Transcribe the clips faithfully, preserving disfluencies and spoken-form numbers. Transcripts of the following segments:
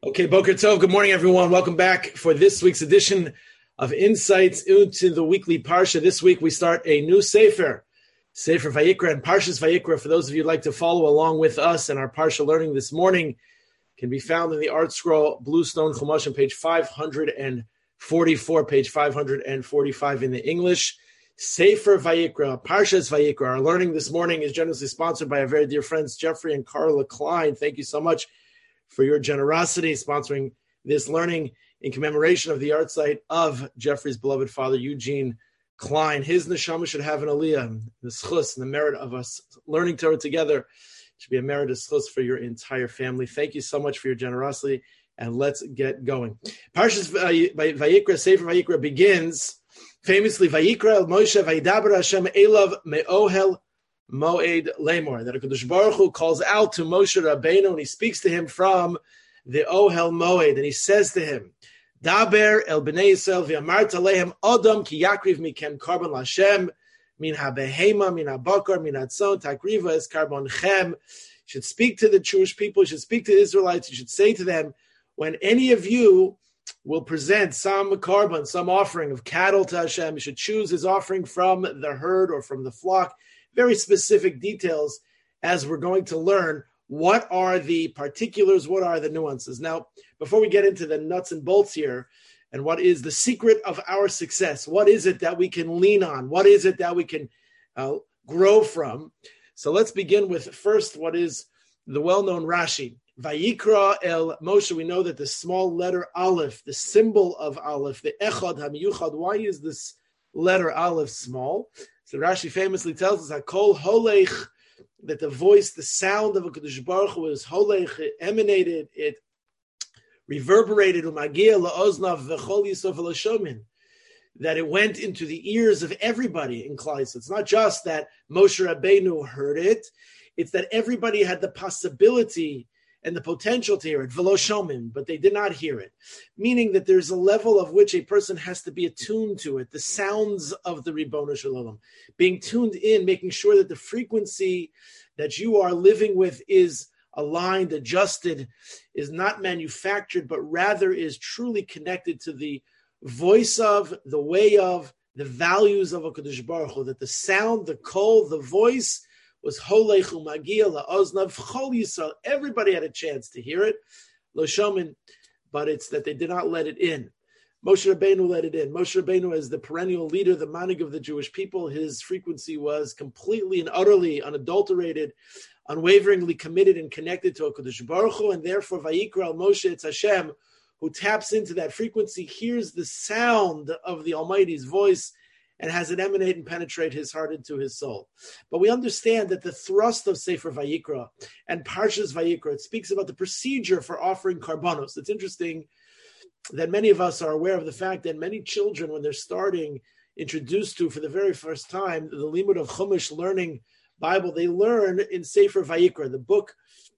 Okay, Boker Tov. Good morning, everyone. Welcome back for this week's edition of Insights into the Weekly Parsha. This week we start a new Sefer, Sefer Vayikra and Parshas Vayikra. For those of you who'd like to follow along with us and our Parsha learning this morning, can be found in the Art Scroll Bluestone Chumash on page five forty-four, page five forty-five in the English. Sefer Vayikra, Parshas Vayikra. Our learning this morning is generously sponsored by our very dear friends Jeffrey and Carla Klein. Thank you so much for your generosity sponsoring this learning in commemoration of the art site of Jeffrey's beloved father, Eugene Klein. His neshama should have an aliyah, the schus, and the merit of us learning Torah together. It should be a merit of schus for your entire family. Thank you so much for your generosity, and let's get going. Parshas Vayikra, Sefer Vayikra begins famously, Vayikra el Moshe Vayidaber Hashem Elav Me'ohel Moed Lemor, that HaKadosh Baruch Hu calls out to Moshe Rabbeinu and he speaks to him from the Ohel Moed, and he says to him, Daber el Bnei Yisrael v'amart alehem Adam ki yakriv mikem karban l'Hashem min habehema min habakar min hatzon takriva es karban chem. You should speak to the Jewish people. You should speak to the Israelites. You should say to them, when any of you will present some karban, some offering of cattle to Hashem, you should choose his offering from the herd or from the flock. Very specific details as we're going to learn what are the particulars, what are the nuances. Now, before we get into the nuts and bolts here, and what is the secret of our success, what is it that we can lean on? What is it that we can uh, grow from? So let's begin with first what is the well-known Rashi. Vayikra el Moshe, we know that the small letter Aleph, the symbol of Aleph, the Echad HaMiyuchad, why is this letter Aleph small? So Rashi famously tells us Hakol Holech, that the voice, the sound of HaKadosh Baruch Hu is Holech, it emanated, it reverberated, Umagia la'oznav v'chol yisov v'lashomin, that it went into the ears of everybody in Klal Yisrael. It's not just that Moshe Rabbeinu heard it, it's that everybody had the possibility and the potential to hear it, v'lo shomim, but they did not hear it. Meaning that there's a level of which a person has to be attuned to it, the sounds of the Ribbono Shel Olam, being tuned in, making sure that the frequency that you are living with is aligned, adjusted, is not manufactured, but rather is truly connected to the voice of, the way of, the values of HaKadosh Baruch Hu, that the sound, the kol, the voice, was Holech Umagia la'oznav Chol Yisrael. Everybody had a chance to hear it, Lo Shomin, but it's that they did not let it in. Moshe Rabbeinu let it in. Moshe Rabbeinu, as the perennial leader, the manig of the Jewish people, his frequency was completely and utterly unadulterated, unwaveringly committed and connected to HaKadosh Baruch Hu, and therefore Vayikra el Moshe, it's Hashem, who taps into that frequency, hears the sound of the Almighty's voice, and has it emanate and penetrate his heart into his soul. But we understand that the thrust of Sefer Vayikra and Parshas Vayikra, it speaks about the procedure for offering karbanos. It's interesting that many of us are aware of the fact that many children, when they're starting, introduced to for the very first time, the limud of Chumash, learning Bible, they learn in Sefer Vayikra, the book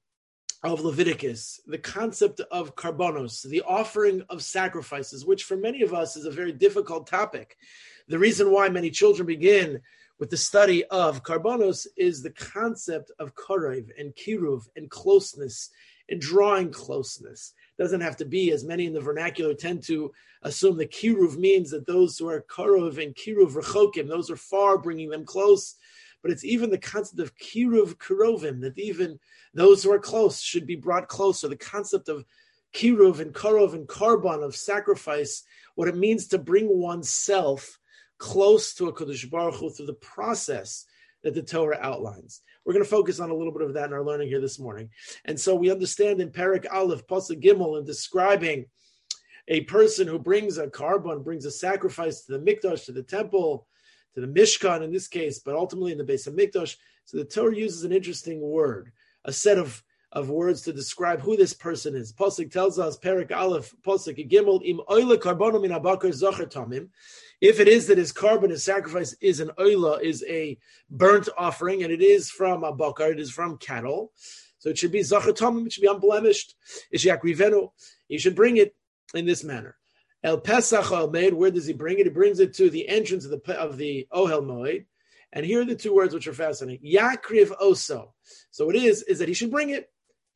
of Leviticus, the concept of karbanos, the offering of sacrifices, which for many of us is a very difficult topic. The reason why many children begin with the study of karbanos is the concept of karev and kiruv and closeness and drawing closeness. It doesn't have to be, as many in the vernacular tend to assume that kiruv means that those who are karev and kiruv rechokim, those are far, bringing them close. But it's even the concept of kiruv karovim, that even those who are close should be brought closer. The concept of kiruv and karov and karban, of sacrifice, what it means to bring oneself close to a HaKadosh Baruch Hu through the process that the Torah outlines. We're going to focus on a little bit of that in our learning here this morning. And so we understand in Perek Aleph, Pasuk Gimel, in describing a person who brings a karban, brings a sacrifice to the mikdash, to the temple, to the Mishkan in this case, but ultimately in the Beis HaMikdash. So the Torah uses an interesting word, a set of, of words to describe who this person is. Pasuk tells us, Perek Aleph, Pasuk Gimel, Im oile karbano min habakar zacher tamim. If it is that his carbon, his sacrifice is an oila, is a burnt offering, and it is from a bakar, it is from cattle, so it should be zacher tamim, it should be unblemished. Ish yakrivenu, he should bring it in this manner. El Pesach al-Meid, where does he bring it? He brings it to the entrance of the of the Ohel Moed. And here are the two words which are fascinating. Yakriv oso. So it is, is that he should bring it.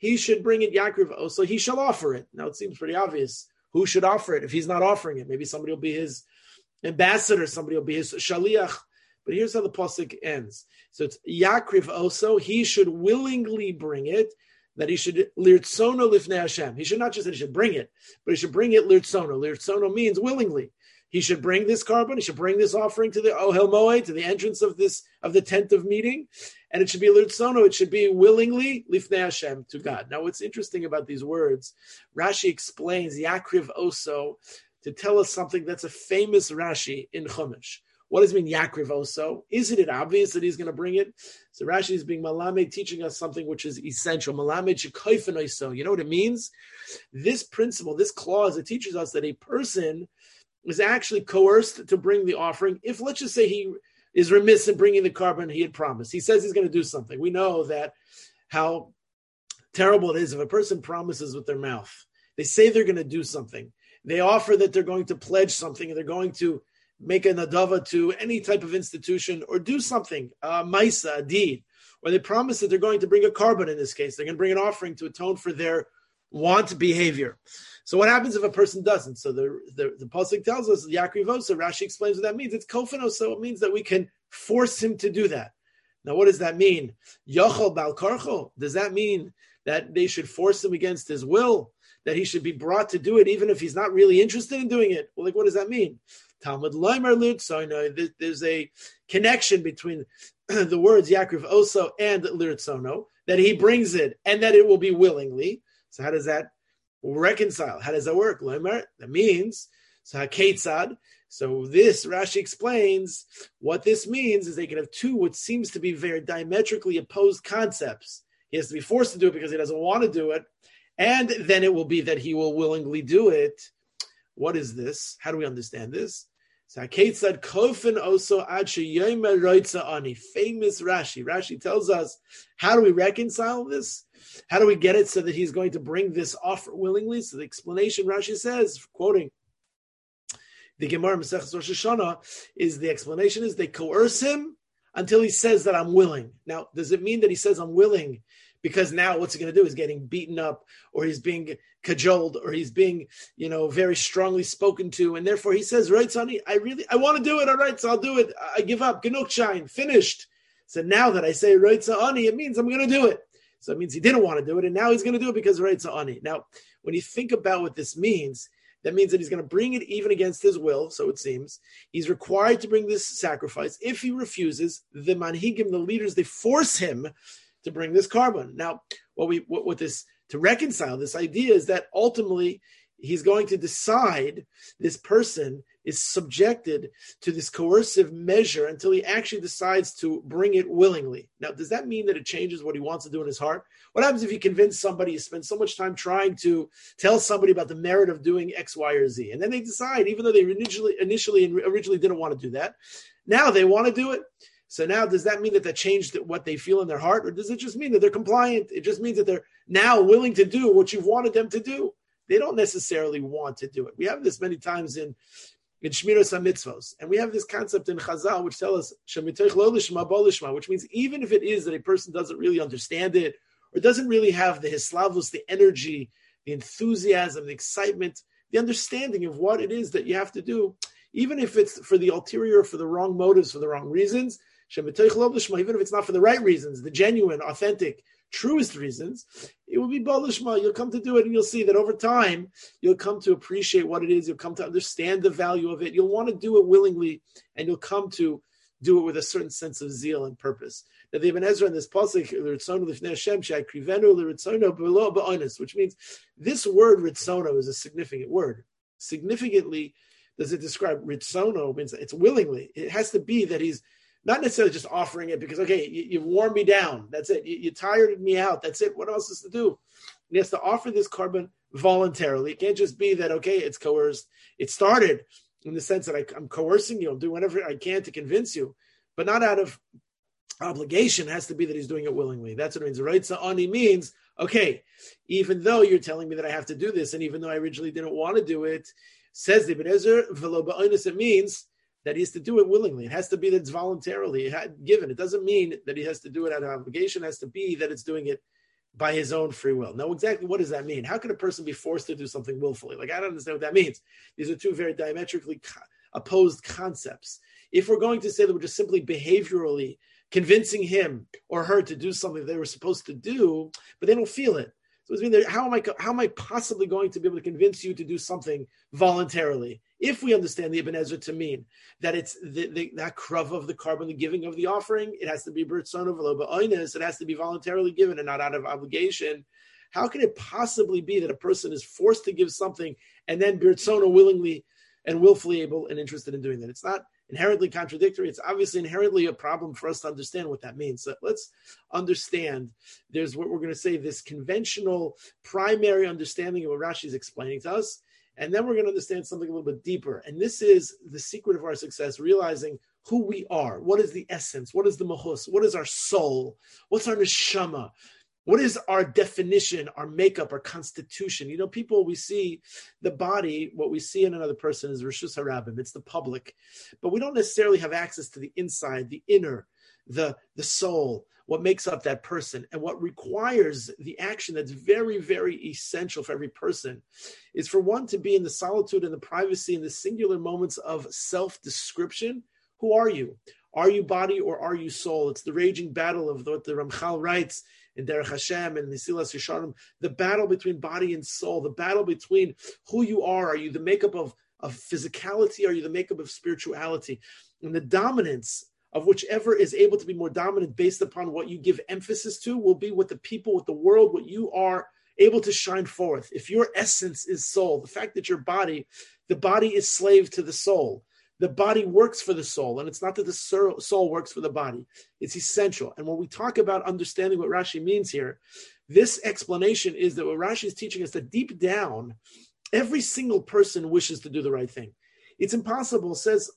he should bring it Yakriv also, he shall offer it. Now it seems pretty obvious. Who should offer it if he's not offering it? Maybe somebody will be his ambassador, somebody will be his shaliach. But here's how the pasuk ends. So it's Yakriv also, he should willingly bring it, that he should lirtsono lifnei Hashem. He should not just that he should bring it, but he should bring it lirtsono. Lirtsono means willingly. He should bring this carbon, he should bring this offering to the Ohel Moed, to the entrance of this of the tent of meeting, and it should be lirtsono, it should be willingly lifnei Hashem, to God. Now what's interesting about these words, Rashi explains Yakriv also to tell us something that's a famous Rashi in Chumash. What does it mean, Yakriv also? Isn't it obvious that he's going to bring it? So Rashi is being Malamed, teaching us something which is essential. Malamed shekoifen oiso. You know what it means? This principle, this clause, it teaches us that a person is actually coerced to bring the offering. If, let's just say, he is remiss in bringing the carbon he had promised. He says he's going to do something. We know that how terrible it is if a person promises with their mouth. They say they're going to do something. They offer that they're going to pledge something and they're going to make a nadava to any type of institution or do something, uh, maisa, a deed, or they promise that they're going to bring a carbon in this case. They're going to bring an offering to atone for their want behavior. So what happens if a person doesn't? So the the, the pasuk tells us, Yakrivosa, Rashi explains what that means. It's kofano, so it means that we can force him to do that. Now what does that mean? Yochel bal karcho, does that mean that they should force him against his will? That he should be brought to do it even if he's not really interested in doing it? Well, like what does that mean? Talmud Leimer Lirtzono, there's a connection between the words Yakriv Oso and Lirtzono, that he brings it and that it will be willingly. So how does that reconcile? How does that work? Leimer, that means, so HaKetzad. So this, Rashi explains, what this means is they can have two what seems to be very diametrically opposed concepts. He has to be forced to do it because he doesn't want to do it, and then it will be that he will willingly do it. What is this? How do we understand this? So Keitzad Kofen also ad sheyoma roitza ani. Famous Rashi. Rashi tells us, how do we reconcile this? How do we get it so that he's going to bring this offer willingly? So the explanation, Rashi says, quoting the Gemara Maseches Rosh Hashanah, is the explanation is they coerce him until he says that I'm willing. Now, does it mean that he says I'm willing because now what's he going to do? He's getting beaten up, or he's being cajoled, or he's being, you know, very strongly spoken to, and therefore he says, right, Sonny, I really, I want to do it, all right, so I'll do it. I give up, Genuk shine, finished. So now that I say right, Ani, it means I'm going to do it. So it means he didn't want to do it, and now he's going to do it because right, Ani. Now, when you think about what this means, that means that he's going to bring it even against his will, so it seems. He's required to bring this sacrifice. If he refuses, the manhigim, the leaders, they force him to bring this carbon. Now, what we what, what this to reconcile this idea is that ultimately he's going to decide this person is subjected to this coercive measure until he actually decides to bring it willingly. Now, does that mean that it changes what he wants to do in his heart? What happens if you convince somebody, you spend so much time trying to tell somebody about the merit of doing X, Y, or Z, and then they decide, even though they initially, initially and originally didn't want to do that, now they want to do it. So now, does that mean that that changed what they feel in their heart, or does it just mean that they're compliant? It just means that they're now willing to do what you've wanted them to do. They don't necessarily want to do it. We have this many times in in Shmiras HaMitzvos, and we have this concept in Chazal, which tells us Shemitoich lo lishma bo lishma, which means even if it is that a person doesn't really understand it, or doesn't really have the hislavus, the energy, the enthusiasm, the excitement, the understanding of what it is that you have to do, even if it's for the ulterior, for the wrong motives, for the wrong reasons, even if it's not for the right reasons, the genuine, authentic, truest reasons, it will be bolishma. You'll come to do it, and you'll see that over time, you'll come to appreciate what it is. You'll come to understand the value of it. You'll want to do it willingly, and you'll come to do it with a certain sense of zeal and purpose. Now, the Ibn Ezra in this pasuk, which means this word ritzono is a significant word. Significantly, does it describe ritzono? Means it's willingly. It has to be that he's not necessarily just offering it because, okay, you, you've worn me down. That's it. You, you tired me out. That's it. What else is to do? And he has to offer this carbon voluntarily. It can't just be that, okay, it's coerced. It started in the sense that I, I'm coercing you. I'm doing whatever I can to convince you, but not out of obligation. It has to be that he's doing it willingly. That's what it means. Reitza ani means, okay, even though you're telling me that I have to do this, and even though I originally didn't want to do it, says the Ibn Ezra, v'lo ba'onis, it means that he has to do it willingly. It has to be that it's voluntarily given. It doesn't mean that he has to do it out of obligation. It has to be that it's doing it by his own free will. Now, exactly what does that mean? How can a person be forced to do something willfully? Like, I don't understand what that means. These are two very diametrically co- opposed concepts. If we're going to say that we're just simply behaviorally convincing him or her to do something they were supposed to do, but they don't feel it. So it's mean, how am I how am I possibly going to be able to convince you to do something voluntarily? If we understand the Ibn Ezra to mean that it's the, the, that krav of the carbon, the giving of the offering, it has to be b'rtzon v'lo b'oines, it has to be voluntarily given and not out of obligation. How can it possibly be that a person is forced to give something and then b'rtzon willingly and willfully able and interested in doing that? It's not inherently contradictory. It's obviously inherently a problem for us to understand what that means. So let's understand. There's what we're going to say, this conventional primary understanding of what Rashi is explaining to us. And then we're going to understand something a little bit deeper. And this is the secret of our success, realizing who we are. What is the essence? What is the mahus? What is our soul? What's our neshama? What is our definition, our makeup, our constitution? You know, people, we see the body, what we see in another person is Rishus HaRabim, it's the public. But we don't necessarily have access to the inside, the inner, the, the soul, what makes up that person. And what requires the action that's very, very essential for every person is for one to be in the solitude and the privacy and the singular moments of self-description. Who are you? Are you body or are you soul? It's the raging battle of what the Ramchal writes in Derech Hashem and Nesilas Yesharim, the battle between body and soul, the battle between who you are. Are you the makeup of, of physicality? Are you the makeup of spirituality? And the dominance of whichever is able to be more dominant based upon what you give emphasis to will be what the people, what the world, what you are able to shine forth. If your essence is soul, the fact that your body, the body is slave to the soul. The body works for the soul, and it's not that the soul works for the body. It's essential. And when we talk about understanding what Rashi means here, this explanation is that what Rashi is teaching us that deep down, every single person wishes to do the right thing. It's impossible, says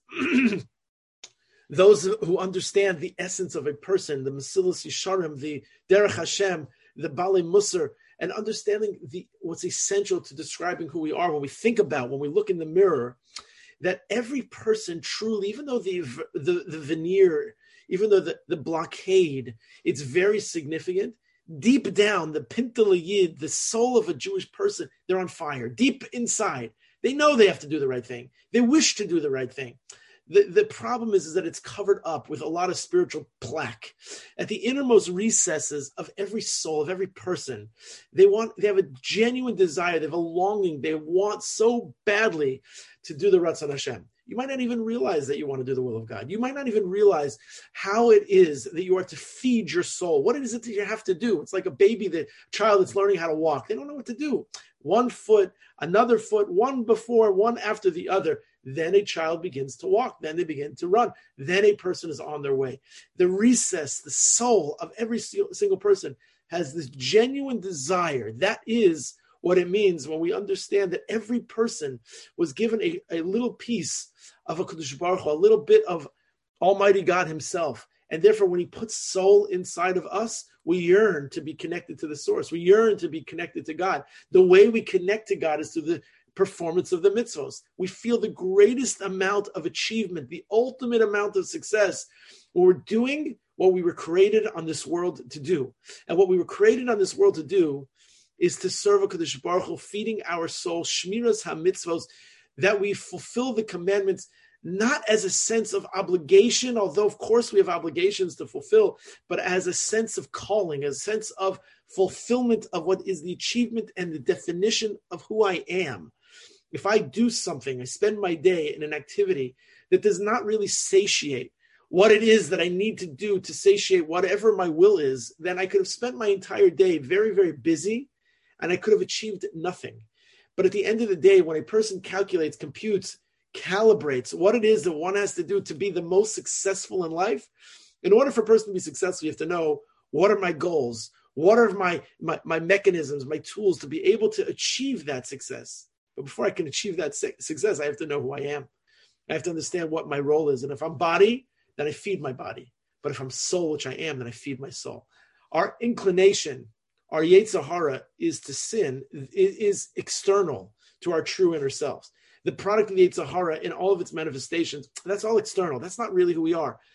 those who understand the essence of a person, the Mesilas Yesharim, the Derech Hashem, the Balei Musar, and understanding the what's essential to describing who we are when we think about, when we look in the mirror, that every person truly, even though the the, the veneer, even though the, the blockade, it's very significant, deep down, the Pintel Yid, the soul of a Jewish person, they're on fire. Deep inside, they know they have to do the right thing. They wish to do the right thing. The, the problem is, is that it's covered up with a lot of spiritual plaque. At the innermost recesses of every soul, of every person, they want, they have a genuine desire, they have a longing, they want so badly to do the Ratzon Hashem. You might not even realize that you want to do the will of God. You might not even realize how it is that you are to feed your soul. What is it that you have to do? It's like a baby, the child that's learning how to walk. They don't know what to do. One foot, another foot, one before, one after the other. Then a child begins to walk. Then they begin to run. Then a person is on their way. The recess, the soul of every single person has this genuine desire. That is what it means when we understand that every person was given a, a little piece of a Kadosh Baruch Hu, a little bit of Almighty God himself. And therefore, when he puts soul inside of us, we yearn to be connected to the source. We yearn to be connected to God. The way we connect to God is through the performance of the mitzvos. We feel the greatest amount of achievement, the ultimate amount of success when we're doing what we were created on this world to do. And what we were created on this world to do is to serve a Kadosh Baruch Hu, feeding our soul, shmiras ha-mitzvos, that we fulfill the commandments, not as a sense of obligation, although of course we have obligations to fulfill, but as a sense of calling, a sense of fulfillment of what is the achievement and the definition of who I am. If I do something, I spend my day in an activity that does not really satiate what it is that I need to do to satiate whatever my will is, then I could have spent my entire day very, very busy, and I could have achieved nothing. But at the end of the day, when a person calculates, computes, calibrates what it is that one has to do to be the most successful in life, in order for a person to be successful, you have to know, what are my goals? What are my, my, my mechanisms, my tools to be able to achieve that success? But before I can achieve that success, I have to know who I am. I have to understand what my role is. And if I'm body, then I feed my body. But if I'm soul, which I am, then I feed my soul. Our inclination, our Yetzer Hara, is to sin, is external to our true inner selves. The product of the Yetzer Hara in all of its manifestations, that's all external. That's not really who we are.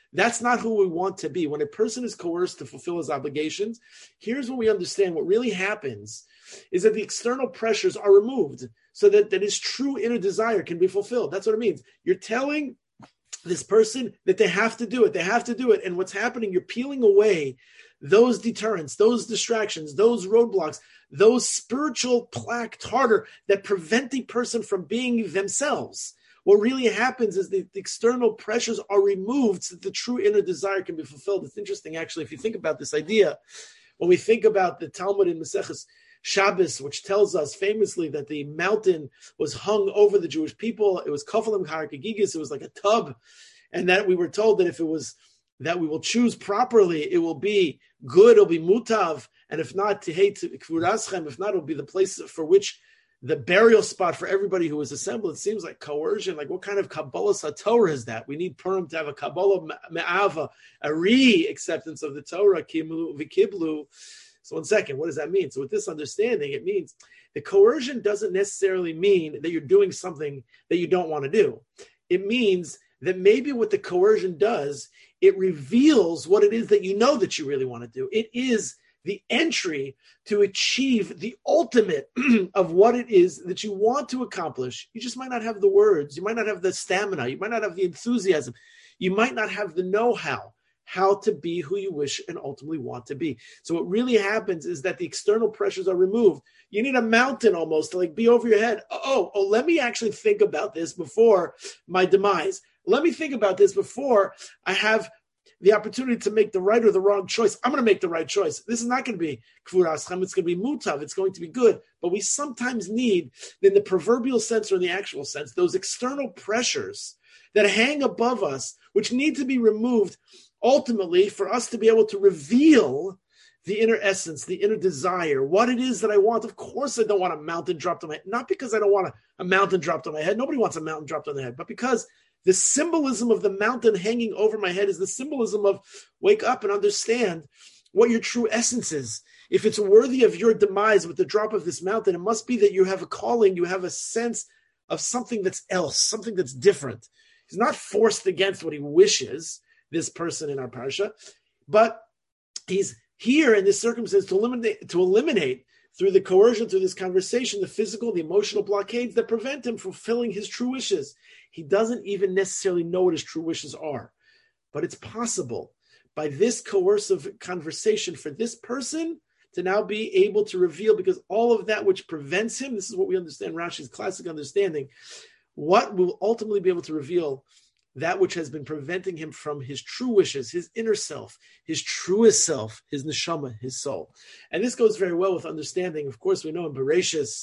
That's not who we want to be. When a person is coerced to fulfill his obligations, here's what we understand. What really happens is that the external pressures are removed so that, that his true inner desire can be fulfilled. That's what it means. You're telling this person that they have to do it. They have to do it. And what's happening, you're peeling away those deterrents, those distractions, those roadblocks, those spiritual plaque tartar that prevent the person from being themselves. What really happens is the, the external pressures are removed so that the true inner desire can be fulfilled. It's interesting, actually, if you think about this idea, when we think about the Talmud in Maseches Shabbos, which tells us famously that the mountain was hung over the Jewish people. It was Kofalim Harakagigis. It was like a tub. And that we were told that if it was, that we will choose properly, it will be good, it'll be mutav. And if not, Tehei Kfuraschem, if not, it'll be the place for which the burial spot for everybody who was assembled. It seems like coercion. Like, what kind of Kabbalah Satorah is that? We need Purim to have a Kabbalah Me'ava, a re-acceptance of the Torah, Kimlu V'Kiblu. So one second, what does that mean? So with this understanding, it means the coercion doesn't necessarily mean that you're doing something that you don't want to do. It means that maybe what the coercion does, it reveals what it is that you know that you really want to do. It is the entry to achieve the ultimate of what it is that you want to accomplish. You just might not have the words. You might not have the stamina. You might not have the enthusiasm. You might not have the know-how, how to be who you wish and ultimately want to be. So what really happens is that the external pressures are removed. You need a mountain almost to like be over your head. Oh, oh, let me actually think about this before my demise. Let me think about this before I have the opportunity to make the right or the wrong choice. I'm going to make the right choice. This is not going to be kfur aschem. It's going to be mutav. It's going to be good. But we sometimes need, in the proverbial sense or in the actual sense, those external pressures that hang above us, which need to be removed ultimately for us to be able to reveal the inner essence, the inner desire, what it is that I want. Of course, I don't want a mountain dropped on my head. Not because I don't want a, a mountain dropped on my head. Nobody wants a mountain dropped on their head, but because the symbolism of the mountain hanging over my head is the symbolism of wake up and understand what your true essence is. If it's worthy of your demise with the drop of this mountain, it must be that you have a calling, you have a sense of something that's else, something that's different. He's not forced against what he wishes, this person in our parsha, but he's here in this circumstance to eliminate, to eliminate through the coercion, through this conversation, the physical, the emotional blockades that prevent him from fulfilling his true wishes. He doesn't even necessarily know what his true wishes are, but it's possible by this coercive conversation for this person to now be able to reveal, because all of that which prevents him, this is what we understand, Rashi's classic understanding, what will ultimately be able to reveal that which has been preventing him from his true wishes, his inner self, his truest self, his neshama, his soul. And this goes very well with understanding. Of course, we know in Bereshis,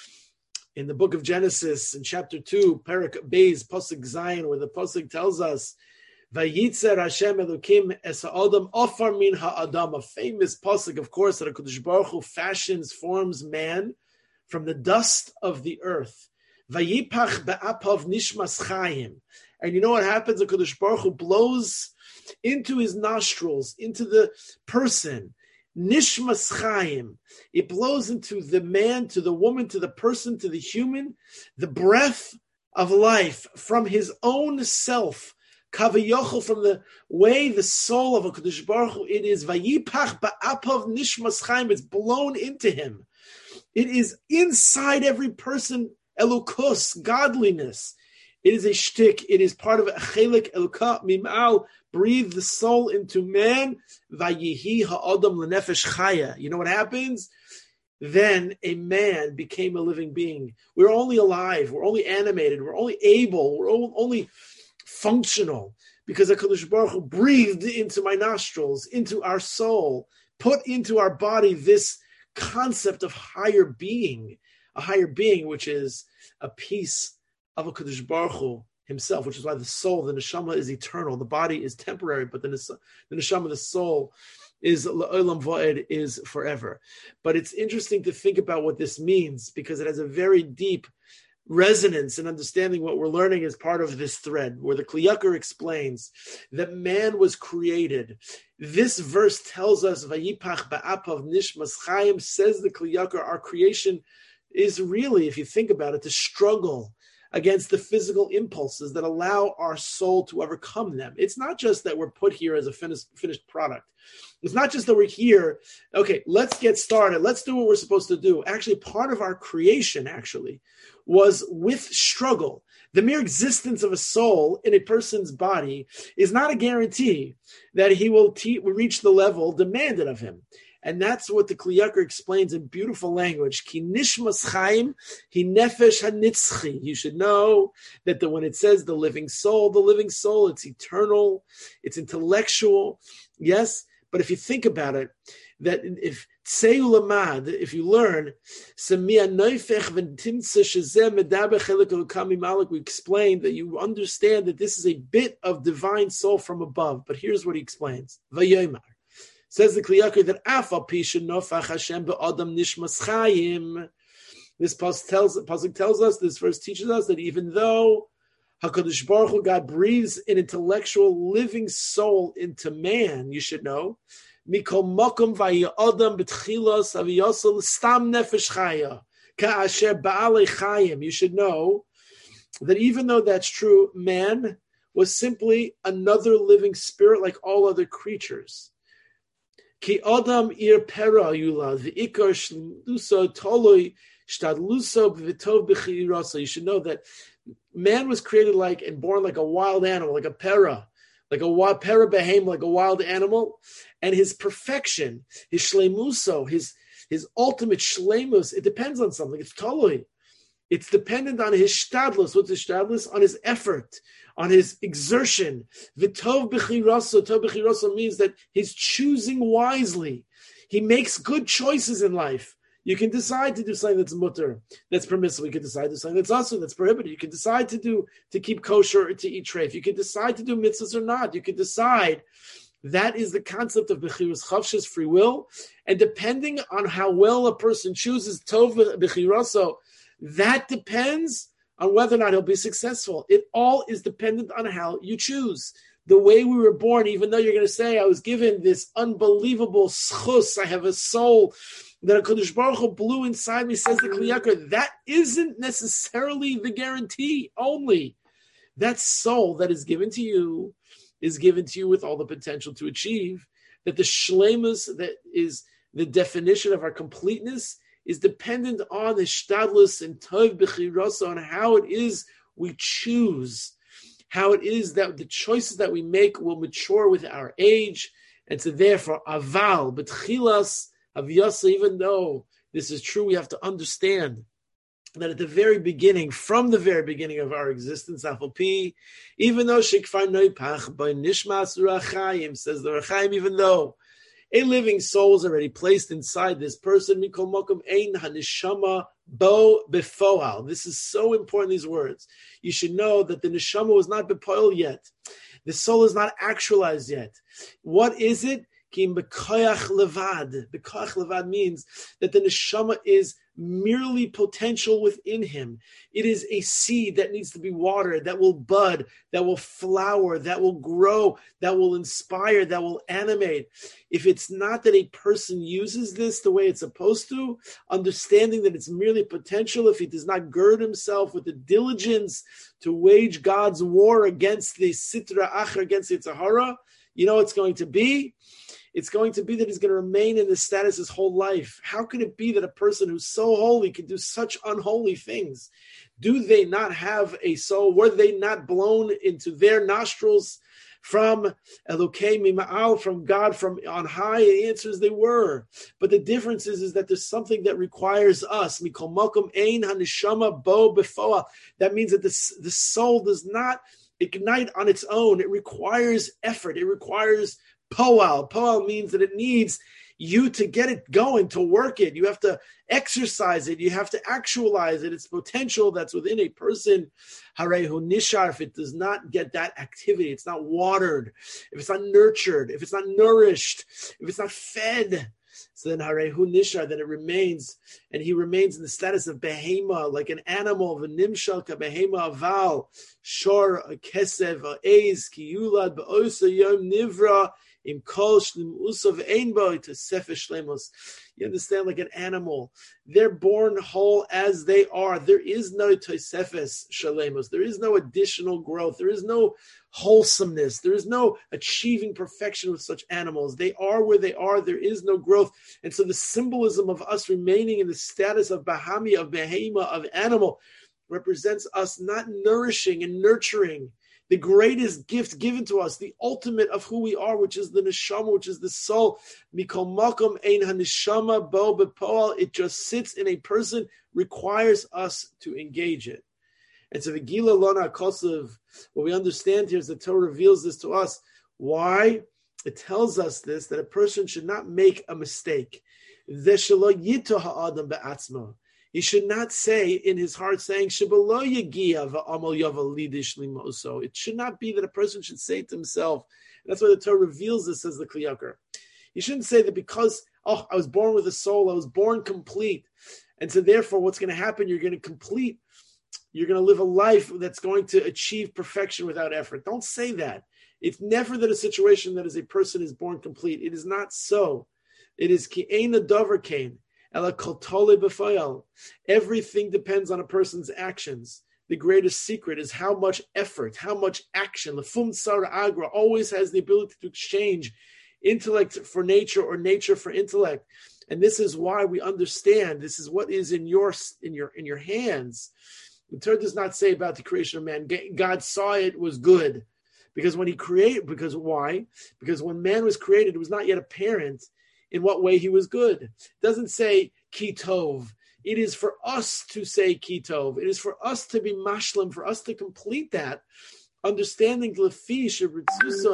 in the book of Genesis, in chapter two, Perek Beis, Pasuk Zion, where the Pasuk tells us, Vayitzer Hashem Elokim es ha'adam ofar min ha'adam, a famous Pasuk, of course, that HaKadosh Baruch Hu fashions, forms man from the dust of the earth. Vayipach be'apav nishmas chayim. And you know what happens? HaKadosh Baruch Hu blows into his nostrils, into the person, nishmas chayim. It blows into the man, to the woman, to the person, to the human, the breath of life from his own self. Kavayochel, from the way the soul of HaKadosh Baruch Hu, it is vayipach ba'apav nishmas chayim. It's blown into him. It is inside every person, elukus, godliness. It is a shtick. It is part of a chelik elka mimal. Breathe the soul into man. Vayihi ha'adam lenefesh chaya. You know what happens? Then a man became a living being. We're only alive. We're only animated. We're only able. We're only functional because HaKadosh Baruch Hu breathed into my nostrils, into our soul, put into our body this concept of higher being, a higher being which is a piece of HaKadosh Baruch Hu himself, which is why the soul, the neshama, is eternal. The body is temporary, but the, the neshama, the soul, is la'olam va'ed, is forever. But it's interesting to think about what this means because it has a very deep resonance in understanding what we're learning as part of this thread, where the Kli Yakar explains that man was created. This verse tells us, Vayipach ba'apav nishmas chayim, says the Kli Yakar, our creation is really, if you think about it, the struggle, against the physical impulses that allow our soul to overcome them. It's not just that we're put here as a finished, finished product. It's not just that we're here, okay, let's get started. Let's do what we're supposed to do. Actually, part of our creation, actually, was with struggle. The mere existence of a soul in a person's body is not a guarantee that he will te- reach the level demanded of him. And that's what the Kli Yakar explains in beautiful language. Ki nishmas chaim, hi nefesh hanitzchi. You should know that the, when it says the living soul, the living soul, it's eternal, it's intellectual, yes. But if you think about it, that if tseu lamad, if you learn, we explained that you understand that this is a bit of divine soul from above. But here's what he explains. Vayomer. Says the Kli Yakar that Afal Pisha Nofach Hashem be'adam nishmas chayim. This pasuk tells, pasuk tells us, this verse teaches us that even though HaKadosh Baruch Hu, God breathes an intellectual living soul into man, you should know, Mikol Mokum Vayadam B'Tchilos Aviyosel Stam Nefesh Chaya Ka'asher Ba'alei Chayim. You should know that even though that's true, man was simply another living spirit like all other creatures. Ki Adam ir pera yula v'ikar shluso toloi shtadluso v'tov b'chirasa. You should know that man was created like and born like a wild animal, like a pera, like a wild pera behem, like a wild animal, and his perfection, his shlemuso, his his ultimate shlemus, it depends on something. It's toloi. It's dependent on his shtadlus. What's his shtadlus? On his effort, on his exertion. V'tov b'chirasa. Tov b'chirasa means that he's choosing wisely. He makes good choices in life. You can decide to do something that's mutter, that's permissible. You can decide to do something that's also that's prohibited. You can decide to do to keep kosher or to eat treif. You can decide to do mitzvahs or not. You can decide. That is the concept of b'chiras chavshis, free will. And depending on how well a person chooses tov b'chirasa, that depends on whether or not he'll be successful. It all is dependent on how you choose. The way we were born, even though you're going to say, I was given this unbelievable schus, I have a soul that HaKadosh Baruch Hu blew inside me, says the Kli Yakar, that isn't necessarily the guarantee only. That soul that is given to you is given to you with all the potential to achieve, that the shlemus, that is the definition of our completeness, is dependent on the shtadlus and tov b'chirasa, on how it is we choose, how it is that the choices that we make will mature with our age. And so therefore, aval, b'tchilas, aviyasa, even though this is true, we have to understand that at the very beginning, from the very beginning of our existence, afal even though shikfar noipach by nishmas rachayim, says the rachayim, even though a living soul is already placed inside this person. Mikol mokum ein hanishama bo befoal. This is so important, these words. You should know that the neshama was not bepoil yet. The soul is not actualized yet. What is it? Kim bekoyach levad. Bekoyach levad means that the neshama is merely potential within him. It is a seed that needs to be watered, that will bud, that will flower, that will grow, that will inspire, that will animate. If it's not that a person uses this the way it's supposed to, understanding that it's merely potential, if he does not gird himself with the diligence to wage God's war against the sitra achra, against the tzahara, you know it's going to be? It's going to be that he's going to remain in this status his whole life. How can it be that a person who's so holy can do such unholy things? Do they not have a soul? Were they not blown into their nostrils from Elokei Mima'al, from God from on high? The answer is they were. But the difference is, is that there's something that requires us. Mikol Mokum Ein Hanishama Bo Befoa. That means that the, the soul does not ignite on its own. It requires effort. It requires Poal. Poal means that it needs you to get it going, to work it. You have to exercise it. You have to actualize it. It's potential that's within a person. Harehu nishar, if it does not get that activity, it's not watered, if it's not nurtured, if it's not nourished, if it's not fed, so then harehu nishar, then it remains, and he remains in the status of behema, like an animal, v'nimshal ka behema aval, shor, a kesev, a eiz, ki yulad, ba'osa yom nivra, Im kol shlimus of ein boy to sefesh shlemos. You understand, like an animal, they're born whole as they are. There is no tosefes shalemos. There is no additional growth. There is no wholesomeness. There is no achieving perfection with such animals. They are where they are. There is no growth. And so the symbolism of us remaining in the status of bahami, of behema, of animal, represents us not nourishing and nurturing the greatest gift given to us, the ultimate of who we are, which is the neshama, which is the soul. Mikol makom ein haneshama bo bepoal. It just sits in a person, requires us to engage it. And so the Gila Lona Kosev, what we understand here is the Torah reveals this to us. Why? It tells us this, that a person should not make a mistake. Veshelo yito ha'adam be'atzmo. He should not say in his heart, saying, it should not be that a person should say to himself, and that's why the Torah reveals this as the Kli Yakar. He shouldn't say that because, oh, I was born with a soul, I was born complete, and so therefore what's going to happen, you're going to complete, you're going to live a life that's going to achieve perfection without effort. Don't say that. It's never that a situation that is a person is born complete. It is not so. It is ki ein davar kain. Everything depends on a person's actions. The greatest secret is how much effort, how much action. Lefum Tzara Agra always has the ability to exchange intellect for nature or nature for intellect. And this is why we understand, this is what is in your in your in your hands. The Torah does not say about the creation of man, God saw it was good. Because when he created, because why? Because when man was created, it was not yet apparent in what way he was good. It doesn't say ki tov. It is for us to say ki tov. It is for us to be mashlim, for us to complete that. Understanding it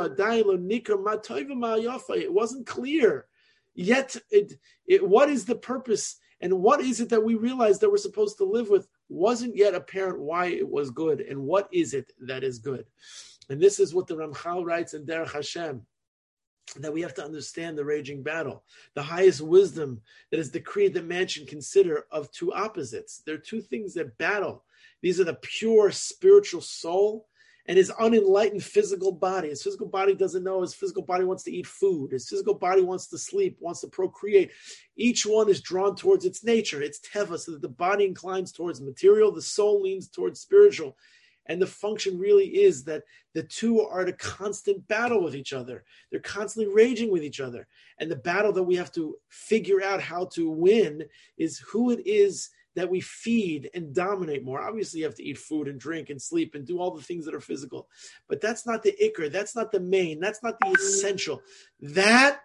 wasn't clear. Yet, it, it, what is the purpose and what is it that we realize that we're supposed to live with wasn't yet apparent why it was good and what is it that is good. And this is what the Ramchal writes in Derech Hashem, that we have to understand the raging battle, the highest wisdom that is decreed that man should consider of two opposites. There are two things that battle. These are the pure spiritual soul and his unenlightened physical body. His physical body doesn't know. His physical body wants to eat food. His physical body wants to sleep, wants to procreate. Each one is drawn towards its nature, its teva, so that the body inclines towards material, the soul leans towards spiritual. And the function really is that the two are at a constant battle with each other. They're constantly raging with each other. And the battle that we have to figure out how to win is who it is that we feed and dominate more. Obviously, you have to eat food and drink and sleep and do all the things that are physical. But that's not the ikr. That's not the main. That's not the essential. That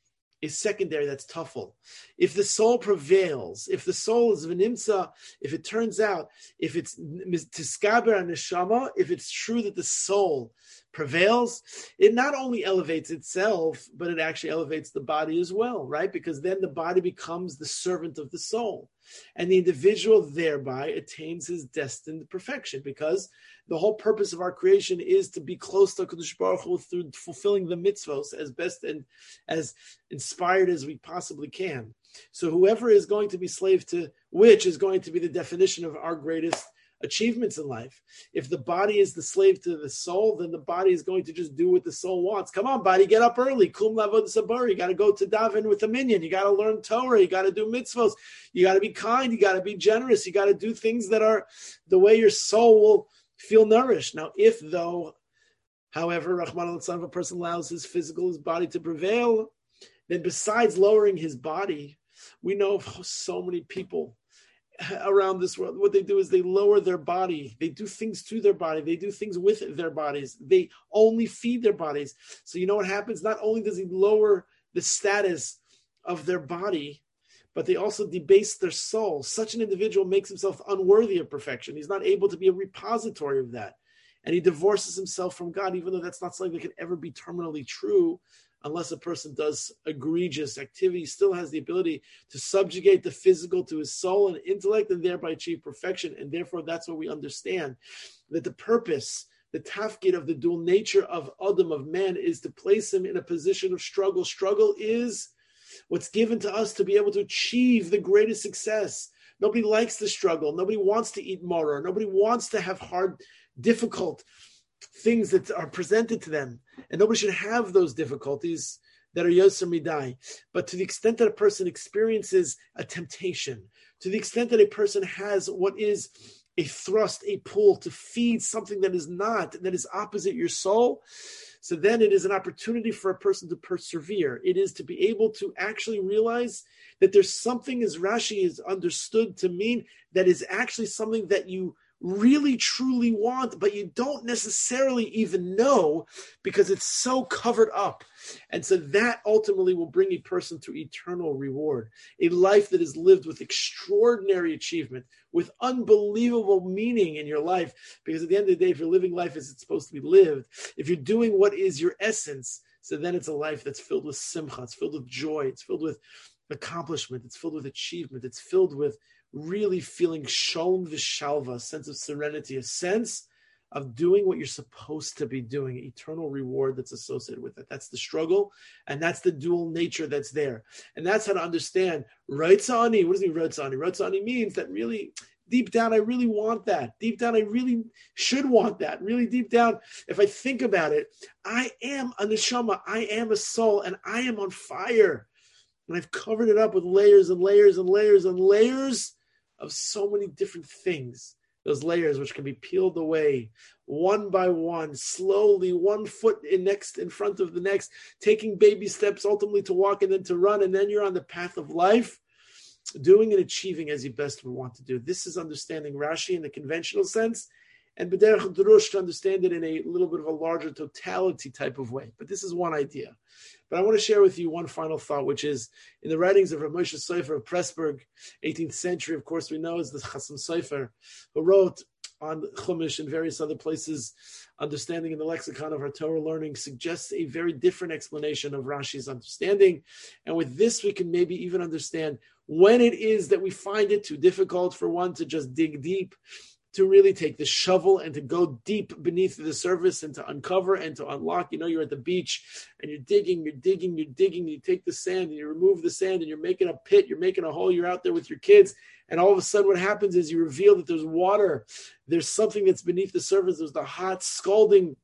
is secondary. That's tafel. If the soul prevails, if the soul is v'nimtza, if it turns out, if it's tiskaber neshama, if it's true that the soul prevails, it not only elevates itself, but it actually elevates the body as well, right? Because then the body becomes the servant of the soul. And the individual thereby attains his destined perfection, because the whole purpose of our creation is to be close to HaKadosh Baruch Hu through fulfilling the mitzvos as best and as inspired as we possibly can. So whoever is going to be slave to which is going to be the definition of our greatest achievements in life. If the body is the slave to the soul, then the body is going to just do what the soul wants. Come on, body, get up early. Kum lavod sabur. You got to go to daven with a minyan. You got to learn Torah. You got to do mitzvos. You got to be kind. You got to be generous. You got to do things that are the way your soul will feel nourished. Now, if though, however, Rahman al-San, if a person allows his physical, his body to prevail, then besides lowering his body, we know of so many people around this world, what they do is they lower their body. They do things to their body. They do things with their bodies. They only feed their bodies. So you know what happens? Not only does he lower the status of their body, but they also debase their soul. Such an individual makes himself unworthy of perfection. He's not able to be a repository of that. And he divorces himself from God, even though that's not something that can ever be terminally true. Unless a person does egregious activity, he still has the ability to subjugate the physical to his soul and intellect and thereby achieve perfection. And therefore, that's what we understand, that the purpose, the tafkid of the dual nature of Adam, of man, is to place him in a position of struggle. Struggle is what's given to us to be able to achieve the greatest success. Nobody likes the struggle. Nobody wants to eat maror. Nobody wants to have hard, difficult things that are presented to them, and nobody should have those difficulties that are Yoser Midai. But to the extent that a person experiences a temptation, to the extent that a person has what is a thrust, a pull to feed something that is not, that is opposite your soul, so then it is an opportunity for a person to persevere. It is to be able to actually realize that there's something, as Rashi is understood to mean, that is actually something that you really truly want, but you don't necessarily even know because it's so covered up. And so that ultimately will bring a person to eternal reward, a life that is lived with extraordinary achievement, with unbelievable meaning in your life. Because at the end of the day, if you're living life as it's supposed to be lived, if you're doing what is your essence, so then it's a life that's filled with simcha, it's filled with joy, it's filled with accomplishment, it's filled with achievement, it's filled with really feeling shalom v'shalva, a sense of serenity, a sense of doing what you're supposed to be doing, eternal reward that's associated with it. That's the struggle, and that's the dual nature that's there. And that's how to understand Reitzani. What does it mean, Reitzani? Reitzani means that really, deep down, I really want that. Deep down, I really should want that. Really deep down, if I think about it, I am a neshama, I am a soul, and I am on fire. And I've covered it up with layers and layers and layers and layers of so many different things. Those layers which can be peeled away one by one, slowly, one foot in next in front of the next, taking baby steps ultimately to walk and then to run, and then you're on the path of life, doing and achieving as you best would want to do. This is understanding Rashi in the conventional sense, and B'derech Drush to understand it in a little bit of a larger totality type of way. But this is one idea. But I want to share with you one final thought, which is in the writings of Rav Moshe Sofer of Pressburg, eighteenth century, of course, we know is the Chasam Sofer, who wrote on Chumash and various other places, understanding in the lexicon of our Torah learning, suggests a very different explanation of Rashi's understanding. And with this, we can maybe even understand when it is that we find it too difficult for one to just dig deep, to really take the shovel and to go deep beneath the surface and to uncover and to unlock. You know, you're at the beach and you're digging, you're digging, you're digging, you take the sand and you remove the sand and you're making a pit, you're making a hole, you're out there with your kids. And all of a sudden what happens is you reveal that there's water. There's something that's beneath the surface. There's the hot, scalding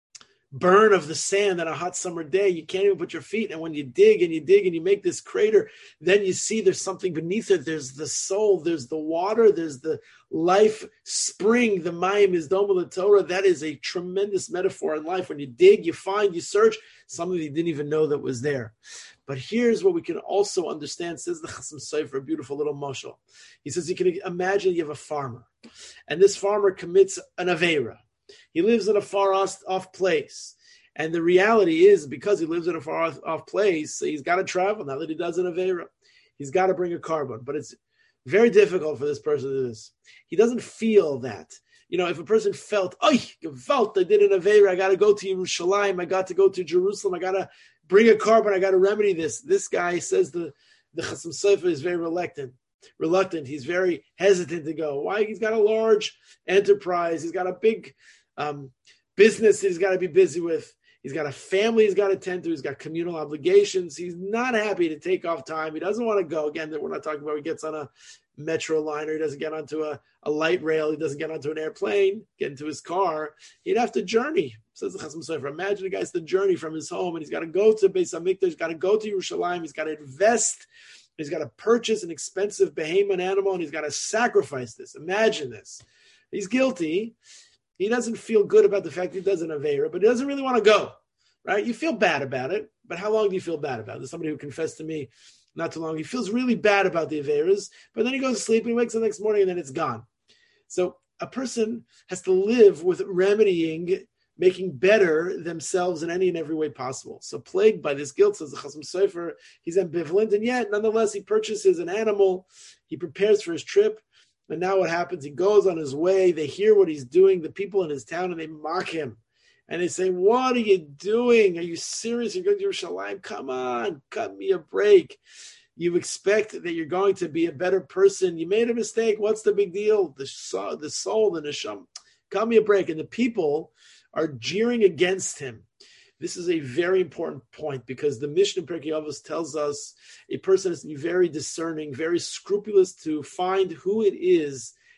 burn of the sand on a hot summer day. You can't even put your feet. And when you dig and you dig and you make this crater, then you see there's something beneath it. There's the soul, there's the water, there's the life spring, the Mayim is Doma Torah. That is a tremendous metaphor in life. When you dig, you find, you search, something you didn't even know that was there. But here's what we can also understand, says the Chasam Sofer, a beautiful little mashal. He says, you can imagine you have a farmer, and this farmer commits an Aveira. He lives in a far off place. And the reality is, because he lives in a far off, off place, he's got to travel now that he does an Aveira. He's got to bring a carbon. But it's very difficult for this person to do this. He doesn't feel that. You know, if a person felt, oh, felt I did an Aveira, I got to go to Yerushalayim, I got to go to Jerusalem, I got to bring a carbon, I got to remedy this. This guy says the, the Chasam Sofer is very reluctant. Reluctant. He's very hesitant to go. Why? He's got a large enterprise. He's got a big um, business that he's got to be busy with. He's got a family he's got to tend to. He's got communal obligations. He's not happy to take off time. He doesn't want to go. Again, that we're not talking about he gets on a metro liner. He doesn't get onto a, a light rail. He doesn't get onto an airplane, get into his car. He'd have to journey, says the Chasam Sofer. Imagine a guy's to journey from his home, and he's got to go to Beis HaMikdash. He's got to go to Yerushalayim. He's got to invest. He's got to purchase an expensive behemoth animal, and he's got to sacrifice this. Imagine this. He's guilty. He doesn't feel good about the fact that he does an Aveira, but he doesn't really want to go, right? You feel bad about it, but how long do you feel bad about it? There's somebody who confessed to me not too long. He feels really bad about the Aveiras, but then he goes to sleep and he wakes up the next morning and then it's gone. So a person has to live with remedying, making better themselves in any and every way possible. So plagued by this guilt, says the Chasam Sofer, he's ambivalent, and yet nonetheless he purchases an animal, he prepares for his trip, and now what happens? He goes on his way, they hear what he's doing, the people in his town, and they mock him. And they say, what are you doing? Are you serious? You're going to Yerushalayim? Come on, cut me a break. You expect that you're going to be a better person. You made a mistake. What's the big deal? The soul, the soul, the neshama. Cut me a break. And the people are jeering against him. This is a very important point because the Mishnah in Pirkei Avos tells us a person has to be very discerning, very scrupulous to find who it is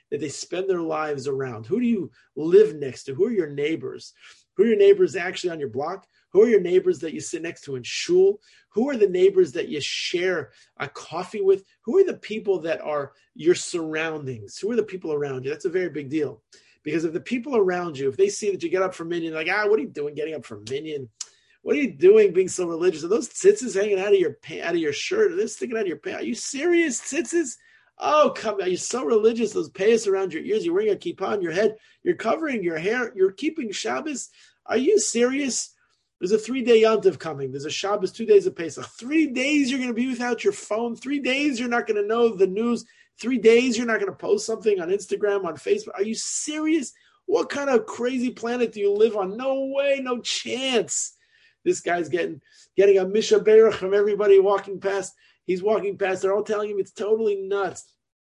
that they spend their lives around? Who do you live next to? Who are your neighbors? Who are your neighbors actually on your block? Who are your neighbors that you sit next to in shul? Who are the neighbors that you share a coffee with? Who are the people that are your surroundings? Who are the people around you? That's a very big deal. Because if the people around you, if they see that you get up for minyan, like, ah, what are you doing getting up for minyan? What are you doing being so religious? Are those tzitzis hanging out of your out of your shirt? Are they sticking out of your pants? Are you serious, tzitzis? Oh, come on. You're so religious. Those payas around your ears. You're wearing a kippah on your head. You're covering your hair. You're keeping Shabbos. Are you serious? There's a three-day yontif coming. There's a Shabbos, two days of Pesach. Three days you're going to be without your phone. Three days you're not going to know the news. Three days you're not going to post something on Instagram, on Facebook. Are you serious? What kind of crazy planet do you live on? No way, no chance. This guy's getting getting a Misha Berach from everybody walking past. He's walking past. They're all telling him it's totally nuts.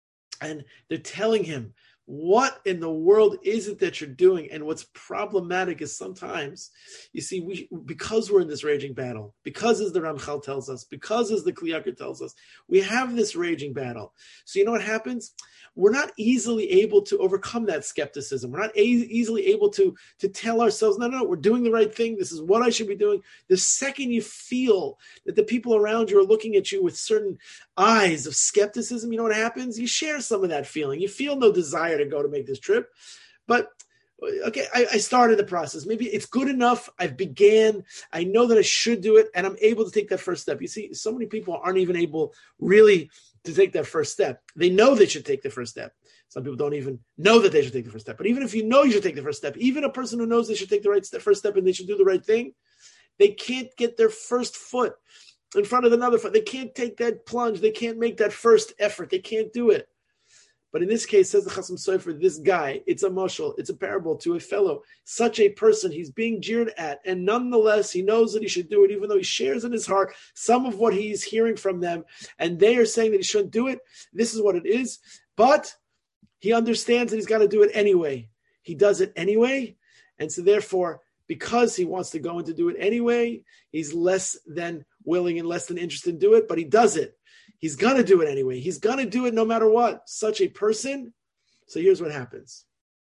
And they're telling him, what in the world is it that you're doing? And what's problematic is sometimes, you see, we because we're in this raging battle, because as the Ramchal tells us, because as the Kli Yakar tells us, we have this raging battle. So you know what happens? We're not easily able to overcome that skepticism. We're not a- easily able to, to tell ourselves, no, no, no, we're doing the right thing. This is what I should be doing. The second you feel that the people around you are looking at you with certain eyes of skepticism, you know what happens? You share some of that feeling. You feel no desire to go to make this trip. But, okay, I, I started the process. Maybe it's good enough. I've began. I know that I should do it, and I'm able to take that first step. You see, so many people aren't even able really to take that first step. They know they should take the first step. Some people don't even know that they should take the first step. But even if you know you should take the first step, even a person who knows they should take the right step, first step and they should do the right thing, they can't get their first foot in front of another foot. They can't take that plunge. They can't make that first effort. They can't do it. But in this case, says the Chasam Sofer, this guy, it's a mashal, it's a parable to a fellow, such a person he's being jeered at, and nonetheless, he knows that he should do it, even though he shares in his heart some of what he's hearing from them, and they are saying that he shouldn't do it. This is what it is. But he understands that he's got to do it anyway. He does it anyway, and so therefore, because he wants to go and to do it anyway, he's less than willing and less than interested in do it, but he does it. He's going to do it anyway. He's going to do it no matter what. Such a person. So here's what happens.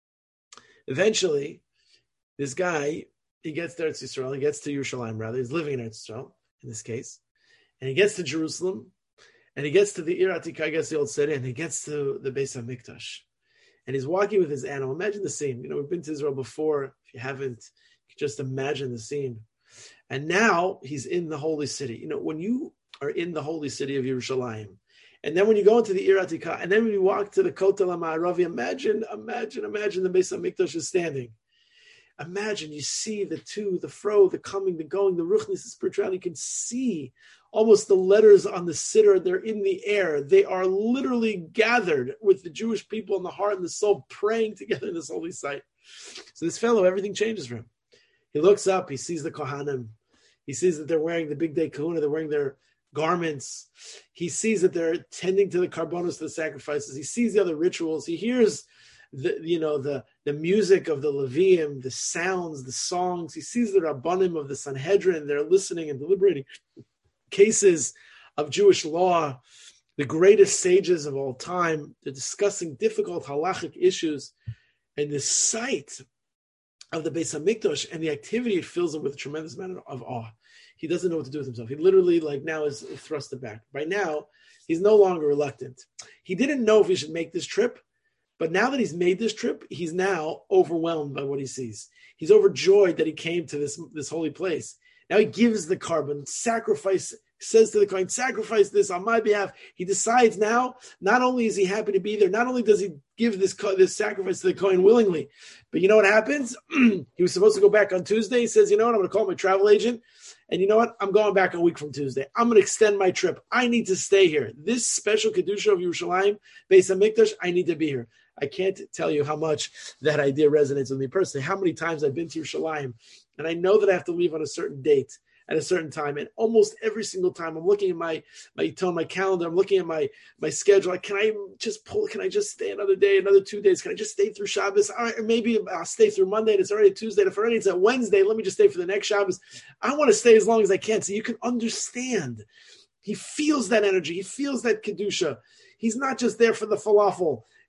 Eventually, this guy, he gets to Eretz Yisrael. He gets to Yerushalayim, rather. He's living in Eretz Yisrael, in this case. And he gets to Jerusalem. And he gets to the Ir Atikah, I guess the old city, and he gets to the Beis HaMikdash. And he's walking with his animal. Imagine the scene. You know, we've been to Israel before. If you haven't, you can just imagine the scene. And now he's in the holy city. You know, when you are in the holy city of Yerushalayim, and then when you go into the Ir Atikah, and then when you walk to the Kotel HaMa'aravi, imagine, imagine, imagine the Beis HaMikdash is standing. Imagine you see the two, the fro, the coming, the going, the ruchnis, the spirituality. You can see almost the letters on the siddur. They're in the air. They are literally gathered with the Jewish people in the heart and the soul, praying together in this holy site. So this fellow, everything changes for him. He looks up. He sees the Kohanim. He sees that they're wearing the big day kahuna. They're wearing their garments. He sees that they're tending to the karbonos, the sacrifices. He sees the other rituals. He hears the, you know, the, the music of the Leviim, the sounds, the songs. He sees the Rabbanim of the Sanhedrin. They're listening and deliberating cases of Jewish law, the greatest sages of all time. They're discussing difficult halachic issues. And the sight of the Beis HaMikdash and the activity, it fills him with a tremendous amount of awe. He doesn't know what to do with himself. He literally, like, now is thrusted back. By now, he's no longer reluctant. He didn't know if he should make this trip, but now that he's made this trip, he's now overwhelmed by what he sees. He's overjoyed that he came to this, this holy place. Now he gives the carbon, sacrifice, says to the Kohen, sacrifice this on my behalf. He decides now, not only is he happy to be there, not only does he give this, this sacrifice to the Kohen willingly, but you know what happens? He was supposed to go back on Tuesday. He says, you know what, I'm going to call my travel agent. And you know what? I'm going back a week from Tuesday. I'm going to extend my trip. I need to stay here. This special Kedusha of Yerushalayim, Beis HaMikdash, I need to be here. I can't tell you how much that idea resonates with me personally, how many times I've been to Yerushalayim, and I know that I have to leave on a certain date at a certain time. And almost every single time I'm looking at my, my tone, my calendar, I'm looking at my, my schedule. Like, can I just pull, can I just stay another day, another two days? Can I just stay through Shabbos? All right, or maybe I'll stay through Monday and it's already Tuesday. And if already it's at Wednesday, let me just stay for the next Shabbos. I want to stay as long as I can. So you can understand. He feels that energy. He feels that Kedusha. He's not just there for the falafel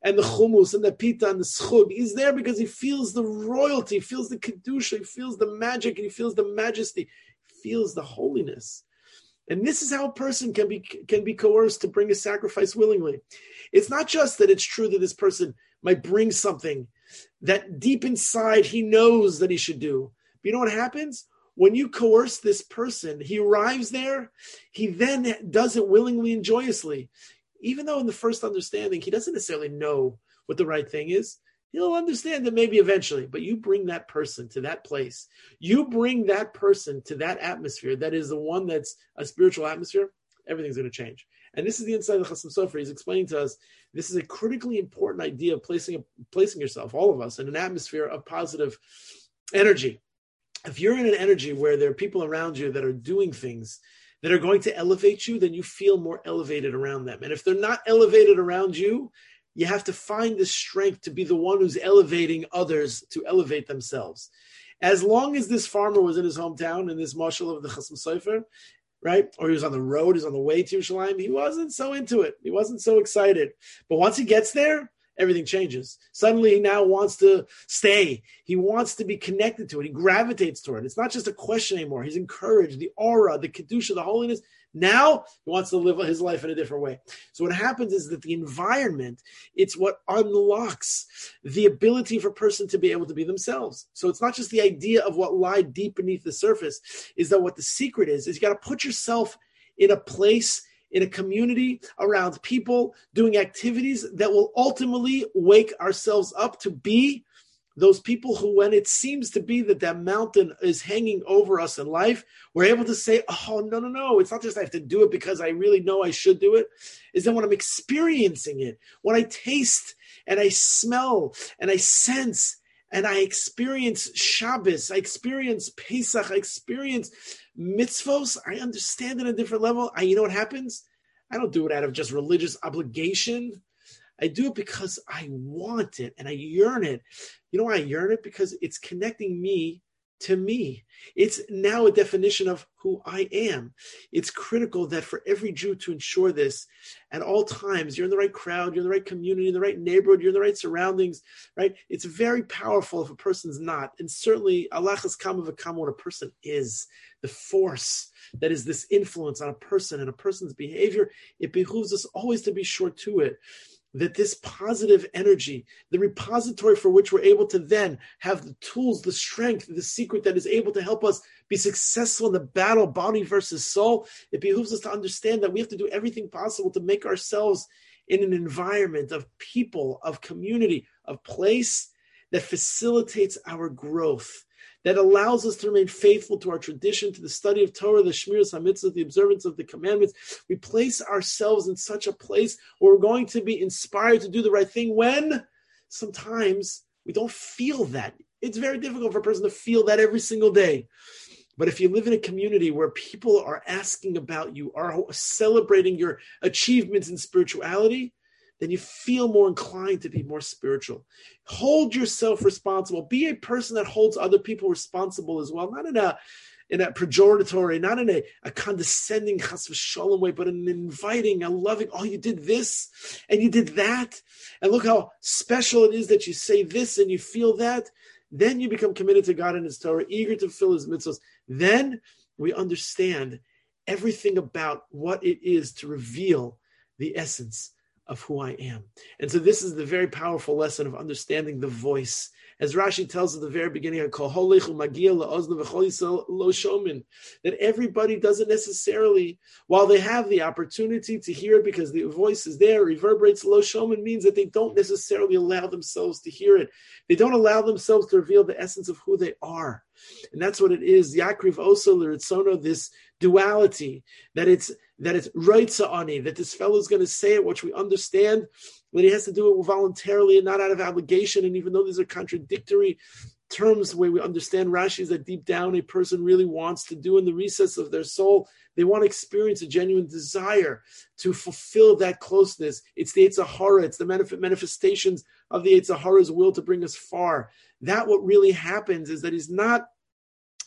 and the chumus and the pita and the schug. He's there because he feels the royalty, he feels the kedusha, he feels the magic, and he feels the majesty, he feels the holiness. And this is how a person can be can be coerced to bring a sacrifice willingly. It's not just that it's true that this person might bring something that deep inside he knows that he should do. But you know what happens? When you coerce this person, he arrives there, he then does it willingly and joyously. Even though in the first understanding, he doesn't necessarily know what the right thing is, he'll understand that maybe eventually, but you bring that person to that place. You bring that person to that atmosphere that is the one that's a spiritual atmosphere, everything's going to change. And this is the inside of the Chasam Sofer. He's explaining to us, this is a critically important idea of placing, placing yourself, all of us, in an atmosphere of positive energy. If you're in an energy where there are people around you that are doing things that are going to elevate you, then you feel more elevated around them. And if they're not elevated around you, you have to find the strength to be the one who's elevating others to elevate themselves. As long as this farmer was in his hometown, in this mashal of the Chasam Sofer, right? Or he was on the road, he's on the way to Yerushalayim, he wasn't so into it. He wasn't so excited. But once he gets there, everything changes. Suddenly he now wants to stay. He wants to be connected to it. He gravitates toward it. It's not just a question anymore. He's encouraged. The aura, the kedusha, the holiness. Now he wants to live his life in a different way. So what happens is that the environment, it's what unlocks the ability for a person to be able to be themselves. So it's not just the idea of what lied deep beneath the surface, is that what the secret is, is you got to put yourself in a place, in a community, around people, doing activities that will ultimately wake ourselves up to be those people who, when it seems to be that that mountain is hanging over us in life, we're able to say, oh, no, no, no. It's not just I have to do it because I really know I should do it. Is that when I'm experiencing it, when I taste and I smell and I sense and I experience Shabbos, I experience Pesach, I experience mitzvos, I understand it at a different level. I, you know what happens? I don't do it out of just religious obligation. I do it because I want it and I yearn it. You know why I yearn it? Because it's connecting me to me. It's now a definition of who I am. It's critical that for every Jew to ensure this at all times, you're in the right crowd, you're in the right community, in the right neighborhood, you're in the right surroundings, right? It's very powerful if a person's not. And certainly, Allah has come of a come when a person is. The force that is this influence on a person and a person's behavior, it behooves us always to be sure to it. That this positive energy, the repository for which we're able to then have the tools, the strength, the secret that is able to help us be successful in the battle, body versus soul, it behooves us to understand that we have to do everything possible to make ourselves in an environment of people, of community, of place that facilitates our growth, that allows us to remain faithful to our tradition, to the study of Torah, the Shmiras HaMitzvot, the observance of the commandments. We place ourselves in such a place where we're going to be inspired to do the right thing when sometimes we don't feel that. It's very difficult for a person to feel that every single day. But if you live in a community where people are asking about you, are celebrating your achievements in spirituality, then you feel more inclined to be more spiritual. Hold yourself responsible. Be a person that holds other people responsible as well, not in a in a pejoratory, not in a, a condescending chas v'shalom way, but in an inviting, a loving, oh, you did this and you did that. And look how special it is that you say this and you feel that. Then you become committed to God and His Torah, eager to fulfill His mitzvahs. Then we understand everything about what it is to reveal the essence of who I am. And so this is the very powerful lesson of understanding the voice. As Rashi tells at the very beginning, that everybody doesn't necessarily, while they have the opportunity to hear it because the voice is there, reverberates. Lo shomin means that they don't necessarily allow themselves to hear it. They don't allow themselves to reveal the essence of who they are. And that's what it is. Yakriv oso l'ritzono, this duality, that it's that it's roitza ani, that this fellow is going to say it, which we understand, that he has to do it voluntarily and not out of obligation. And even though these are contradictory terms, the way we understand Rashi is that deep down a person really wants to do in the recess of their soul, they want to experience a genuine desire to fulfill that closeness. It's the Yetzer Hara, it's the manifestations of the Yetzer Hara's will to bring us far. That what really happens is that he's not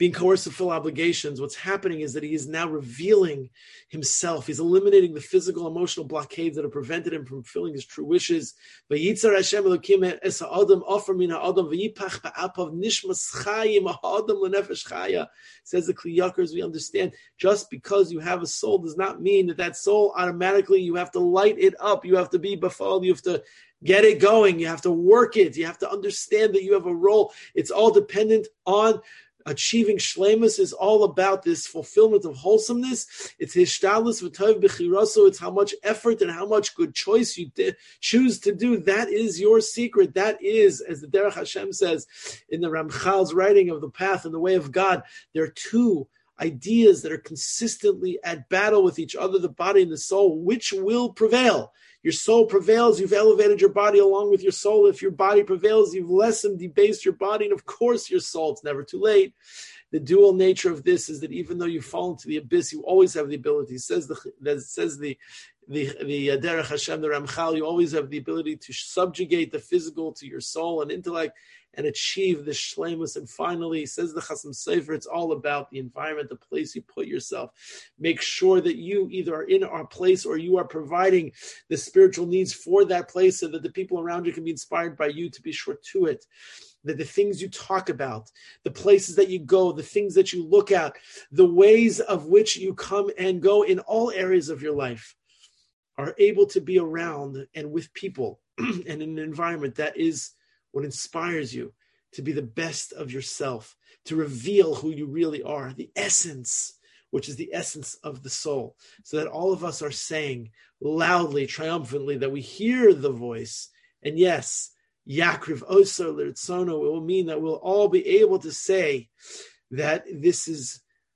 being coerced to fill obligations. What's happening is that he is now revealing himself. He's eliminating the physical, emotional blockades that have prevented him from fulfilling his true wishes. V'yitzar Hashem Elokim es ha'adam offer min ha'adam v'yipach ba'apav nishmas chayim ha'adam l'nefesh chaya. Says the Kli Yakar, as we understand, just because you have a soul does not mean that that soul automatically, you have to light it up. You have to be bafal. You have to get it going. You have to work it. You have to understand that you have a role. It's all dependent on achieving shlemus. Is all about this fulfillment of wholesomeness. It's hishtadlus v'tov b'chiraso. It's how much effort and how much good choice you de- choose to do. That is your secret. That is, as the Derech Hashem says in the Ramchal's writing of the path and the way of God, there are two ideas that are consistently at battle with each other, the body and the soul. Which will prevail? Your soul prevails, you've elevated your body along with your soul. If your body prevails, you've lessened, debased your body, and of course your soul. It's never too late. The dual nature of this is that even though you fall into the abyss, you always have the ability. It says the that says the the the Derech Hashem, the Ramchal, you always have the ability to subjugate the physical to your soul and intellect and achieve the shleimus. And finally, says the Chasam Sofer, it's all about the environment, the place you put yourself. Make sure that you either are in our place or you are providing the spiritual needs for that place so that the people around you can be inspired by you to be sure to it. That the things you talk about, the places that you go, the things that you look at, the ways of which you come and go in all areas of your life are able to be around and with people and in an environment that is what inspires you to be the best of yourself, to reveal who you really are, the essence, which is the essence of the soul, so that all of us are saying loudly, triumphantly, that we hear the voice. And yes, Yakriv Osar L'Ritzono, it will mean that we'll all be able to say that this is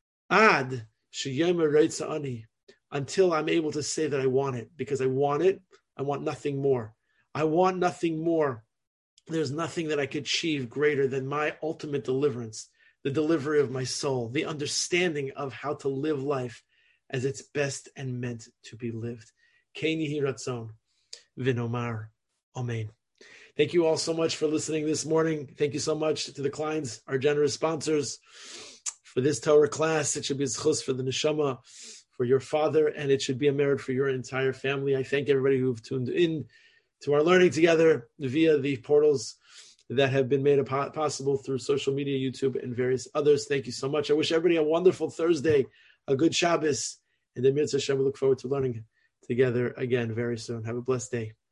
Ad Sheyomer Reitza Ani, until I'm able to say that I want it, because I want it, I want nothing more. I want nothing more. There's nothing that I could achieve greater than my ultimate deliverance, the delivery of my soul, the understanding of how to live life as it's best and meant to be lived. Kein Yehi Ratzon V'nomar Amen. Thank you all so much for listening this morning. Thank you so much to the clients, our generous sponsors, for this Torah class. It should be a zchus for the neshama, for your father, and it should be a merit for your entire family. I thank everybody who've tuned in to our learning together via the portals that have been made possible through social media, YouTube, and various others. Thank you so much. I wish everybody a wonderful Thursday, a good Shabbos, and then Mitzvah Hashem, we look forward to learning together again very soon. Have a blessed day.